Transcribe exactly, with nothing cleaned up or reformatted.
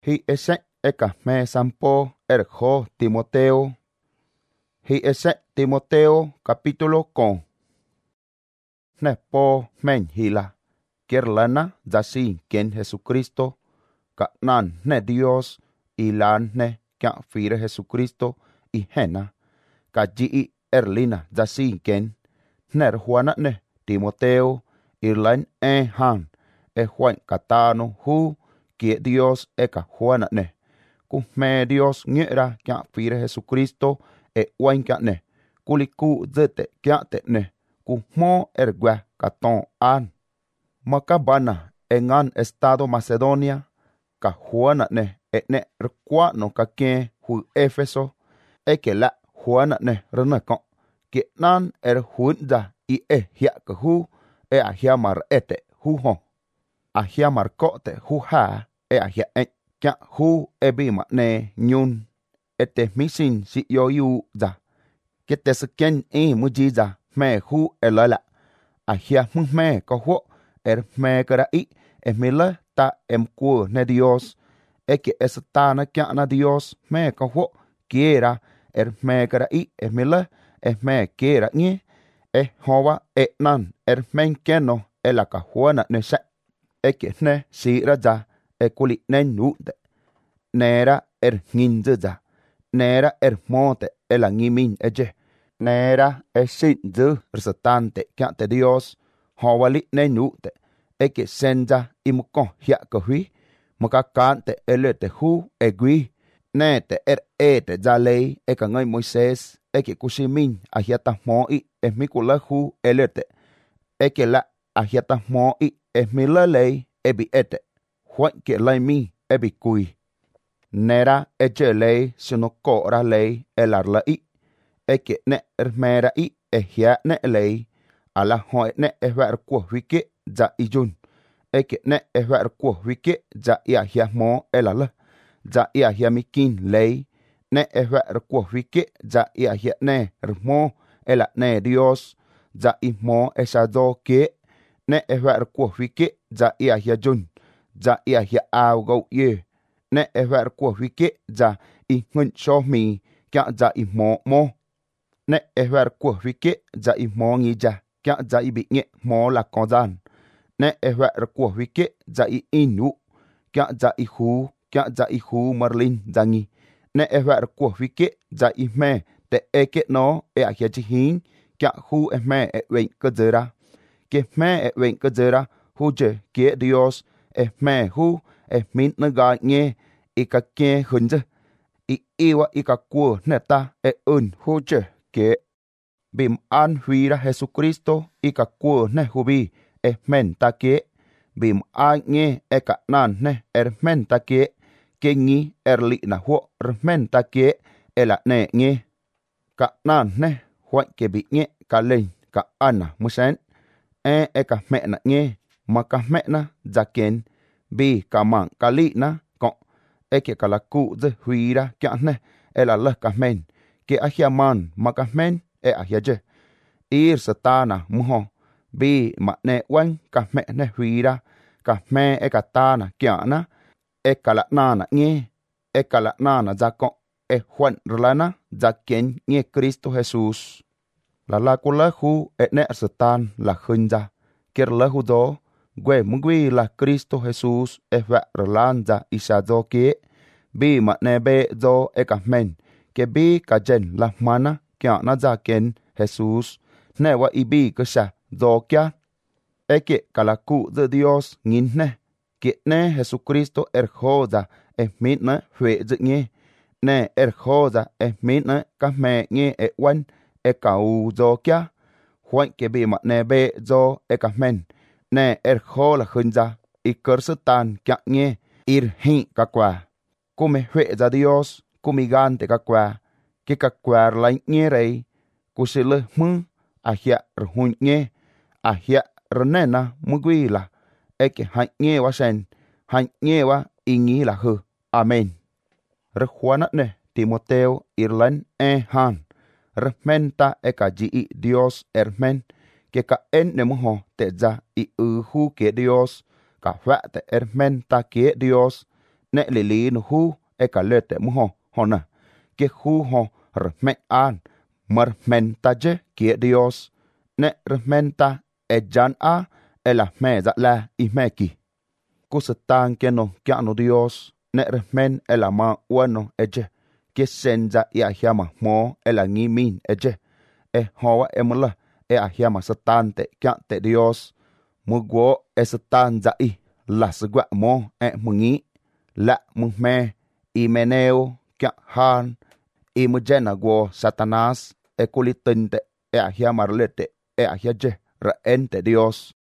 Hi ese eka me sampo erjo Timoteo. Hi ese Timoteo capítulo con. Ne po men hila. Kierlana dasi ken Jesucristo. Ka nan ne Dios ilan ne kya fire Jesucristo y hena. Ka ji erlina dasi ken. Ner Juana ne Timoteo irlan e han. E Juan katano hu que Dios eka Juana ne. Ku me Dios ngera kya fire Jesucristo e wan kya ne. Kuliku zete kya te ne. Ku mo ergwa katon an. Makabana engan estado Macedonia. Ka Juana ne e ne rkwa no ka ken hu Efeso. E ke la Juana ne rna kon. Ke nan er huinda i e hia ka hu e a hia mar ete hu hon. A hia mar kote hu ha e a hia en kya hu e bi ma ne nyun. Ete misin si yo yu za. Ke te sken e mujiza me hu e lala. A hia mu me ko ho er me kara i e mila ta em ku ne Dios. E ke esta na kya na Dios me ko ho quiera er me kara i e mila e me quiera nye. E hoa e nan er men keno e la ka huana ne se. E ke ne si raja e kuli nen nude. Nera er nginza. Nera er mote e la ngimin eje. Nera e sinzu risatante kiante Dios. Hoa li nen nude. E ke senza imukon hia kohui. Muka kante e lete hu e gui. Nete er ete za lei e ka ngay Moises. E ke kusimin a hiata mo i e mikula hu e lete. E ke la a hiata mo i e mila lei e bi ete. Huan ke lai mi e bi kui. Nera e je lei sino kora lei e larla i. E ke ne ermera i e hia ne lei. Ala hoe ne e ver kuo wike za i jun. E ke ne e ver kuo wike za i a hia mo e lala. Za i a hia mikin lei. Ne e ver kuo wike za i a hia ne rmo e la ne Dios. Za i mo e sa do ke. Ne e ver kuo wike za i a hia jun. Za i a hia au gau ye. Ne e ver kuo wike za i ngun so mi kya za i mo mo. Ne e ver kuo wike za i mo ngi ja kya za i bi nge mo la kondan. Ne e ver kuo wike za i inu kya za i hu kya za i hu marlin zangi. Ne e ver kuo wike za i me te eke no e a hia jihin kya hu e me e wen kazera. Ke me e wen kazera hu je ke Dios e me hu e min na ga nge i ka ke hunze. I iwa i ka kuo neta e un hu je ke bim an huira Jesucristo i ka kuo ne hubi e men ta ke. Bim an nge e ka nan ne er men ta ke. Ke ngi er li na huo er men ta ke e la ne nge. Ka nan ne huan ke bi nge ka len ka ana musen. E e ka me na nge ma ka me na za ken. Bi ka man ka li na kon. E ke ka la ku ze huira kya ne e la la ka men. Ke a hia man ma ka men e a hia je. Ir satana muho. Bi ma ne wan ka me ne huira. Ka me e ka tana kya na. E ka la nana nge. E ka la nana za kon. E Juan rlana za ken nge Cristo Jesus. La la kula hu e ne satan la hunza. Ker la hu do. Gwe mungwi la Cristo Jesus e va rlanza isa do ke. Bi ma ne be do e ka men. Ke bi ka jen la mana kya na za ken Jesus. Ne wa i bi ka sha do kya. Eke kalaku de Dios ngin ne. Ke ne Jesucristo er joda e min na hwe zi nge. Ne er joda e min na ka me nge e wan e ka u do kya. Huan ke bi ma ne be do e ka men. Ne er jola hunza i kersetan kya nge ir hin ka kwa. Kume hwe za Dios kumi gante ka kwa. Ke ka kwa la nge rei. Kusile mu a hia rhun nge. A hia rnena mugwila. Eke han nge wa sen. Han nge wa ingi la hu. Amen. Rejuana ne Timoteo irlan e han. Rementa e ka ji i Dios ermen. Ke ka en ne muho te za i u hu ke Dios. Ka fa te ermen ta ke Dios. nè lì lì nó hu e cả lệ tệ mu ho ho nè cái hu ho rmen an mar men ta je kia Dios nè rmen ta e jan a e la me za la i me ki ku satan que no kia no Dios nè rmen e la ma bueno e je que senza i a hiama mo e la ngi min e je e hoa e mula e a hiama satan te kia te Dios mu guo e satan za i la segua mo e mungi la mu me i meneo kia han i mu jena guo Satanas e kulitin te e a hiama lete e a hiaje ra ente Dios